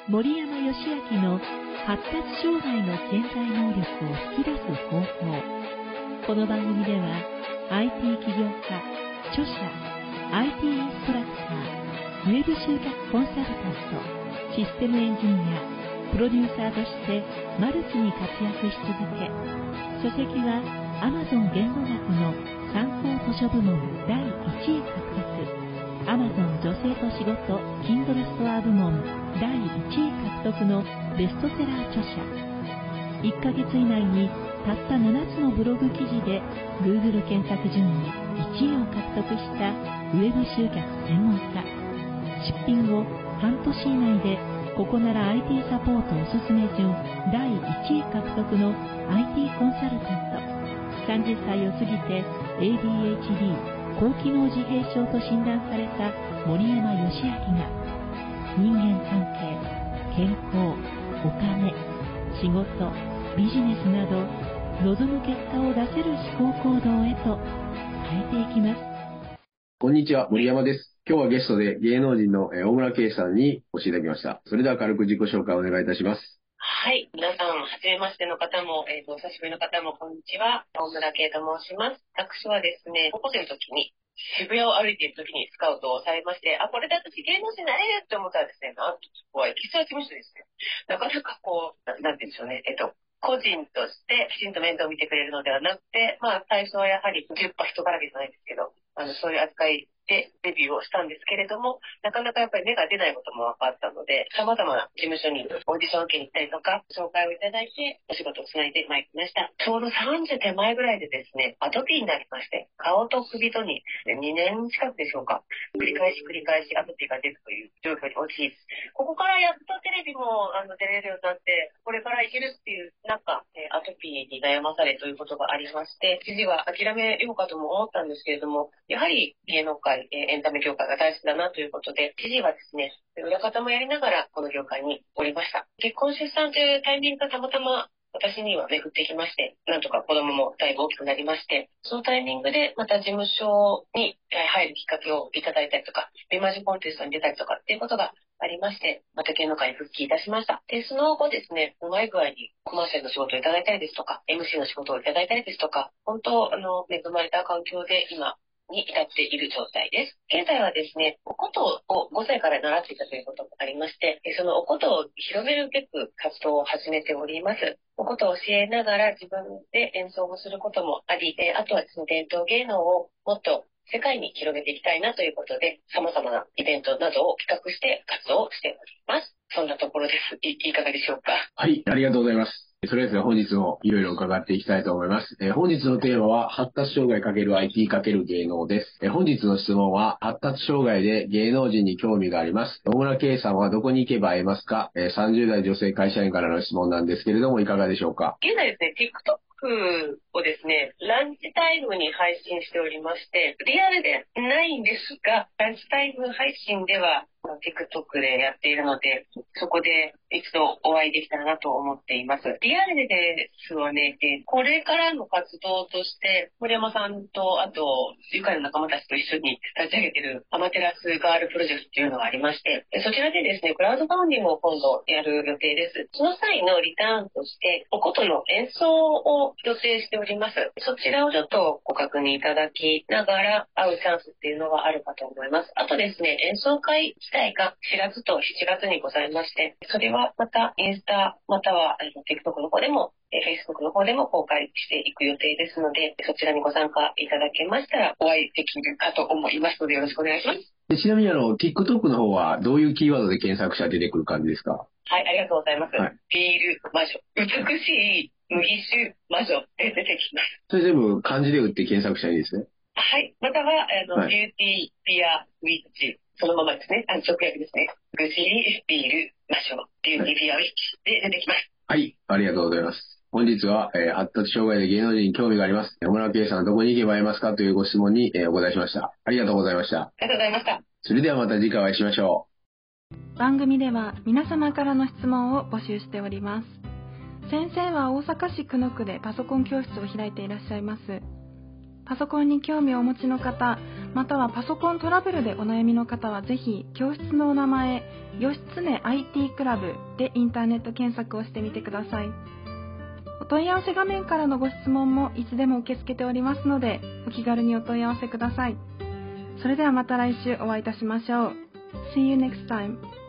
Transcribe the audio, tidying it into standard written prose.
森山義明の発達障害の潜在能力を引き出す方法。この番組では IT 起業家、著者、IT インストラクター、ウェブ集客コンサルタント、システムエンジニア、プロデューサーとしてマルチに活躍し続け、書籍は Amazon 言語学の参考図書部門第1位獲得、Amazon 女性と仕事 Kindle ストア部門第1位獲得のベストセラー著者。1ヶ月以内にたった7つのブログ記事で Google 検索順位1位を獲得したウェブ集客専門家。出品後半年以内でここなら IT サポートおすすめ順第1位獲得の IT コンサルタント。30歳を過ぎて ADHD 高機能自閉症と診断された森山義明が人間関係、健康、お金、仕事、ビジネスなど望む結果を出せる思考行動へと変えていきます。 こんにちは、森山です。今日はゲストで芸能人の大村圭さんにお越しいただきました。それでは軽く自己紹介をお願いいたします。 はい。皆さん、はじめましての方も、お久しぶりの方も、こんにちは。大村圭と申します。私はですね、高校生の時に、渋谷を歩いている時にスカウトをされまして、これで私芸能人になれるって思ったらですね、なんとそこはエキストラ事務所ですね。なかなかなんて言うんでしょうね、個人としてきちんと面倒を見てくれるのではなくて、最初はやはり10羽人からげじゃないですけど、そういう扱いでデビューをしたんですけれども、なかなかやっぱり芽が出ないことも分かったので、様々な事務所にオーディションを受けに行ったりとか、紹介をいただいて、お仕事をつないでまいりました。ちょうど30手前ぐらいでですね、アトピーになりまして、顔と首とに2年近くでしょうか、繰り返しアトピーが出るという状況に陥り、ここからやっとテレビも出れるようになって、これからいけるっていう中、アトピーに悩まされということがありまして、一時は諦めようかとも思ったんですけれども、やはり芸能界、エンタメ業界が大好きだなということで、一時はですね、裏方もやりながらこの業界におりました。結婚出産というタイミングがたまたま私には巡ってきまして、なんとか子供もだいぶ大きくなりまして、そのタイミングでまた事務所に入るきっかけをいただいたりとか、美魔女コンテストに出たりとかっていうことがありまして、また芸能界に復帰いたしました。で、その後ですね、うまい具合にコマーシャルの仕事をいただいたりですとか、MC の仕事をいただいたりですとか、本当、恵まれた環境で今、に至っている状態です。現在はですね、お琴を5歳から習っていたということもありまして、そのお琴を広めるべく活動を始めております。お琴を教えながら自分で演奏をすることもあり、あとはですね、伝統芸能をもっと世界に広げていきたいなということで、様々なイベントなどを企画して活動をしております。そんなところです。いかがでしょうか。 はい、ありがとうございます。それでは本日もいろいろ伺っていきたいと思います。本日のテーマは発達障害×IT× 芸能です。本日の質問は発達障害で芸能人に興味があります。大村圭さんはどこに行けば会えますか？30代女性会社員からの質問なんですけれどもいかがでしょうか？ 現在ですね、TikTok をですね、ランチタイムに配信しておりまして、リアルでないんですが、ランチタイム配信ではTikTok でやっているので、そこで一度お会いできたらなと思っています。リアルでですはね、これからの活動として、森山さんと、あと、愉快な仲間たちと一緒に立ち上げているアマテラスガールプロジェクトというのがありまして、そちらでですね、クラウドファンディングを今度やる予定です。その際のリターンとして、お琴の演奏を予定しております。そちらをちょっとご確認いただきながら会うチャンスっていうのがあるかと思います。あとですね、演奏会自体が4月と7月にございまして、それはまたインスタまたはTikTok の方でもFacebook の方でも公開していく予定ですので、そちらにご参加いただけましたらお会いできるかと思いますのでよろしくお願いします。 でちなみにTikTok の方はどういうキーワードで検索者出てくる感じですか？ はい、ありがとうございます。 はい、 ビール魔女、美しい麦酒魔女で出てきます。 それ全部漢字で打って検索したらいいですね。 はい、またははい、 ビューティーピアウィッチ、そのままですね、直訳ですね。美しいビール魔女、ビューティーピアウィッチで出てきます。 はい、ありがとうございます。本日は、発達障害で芸能人に興味があります。大村圭さんはどこに行けば会えますかというご質問に、お答えしました。ありがとうございました。 ありがとうございました。 それではまた次回お会いしましょう。番組では皆様からの質問を募集しております。先生は大阪市久野区でパソコン教室を開いていらっしゃいます。 パソコンに興味をお持ちの方、またはパソコントラブルでお悩みの方はぜひ教室のお名前、義経 IT クラブでインターネット検索をしてみてください。お問い合わせ画面からのご質問もいつでも受け付けておりますので、お気軽にお問い合わせください。それではまた来週お会いいたしましょう。See you next time.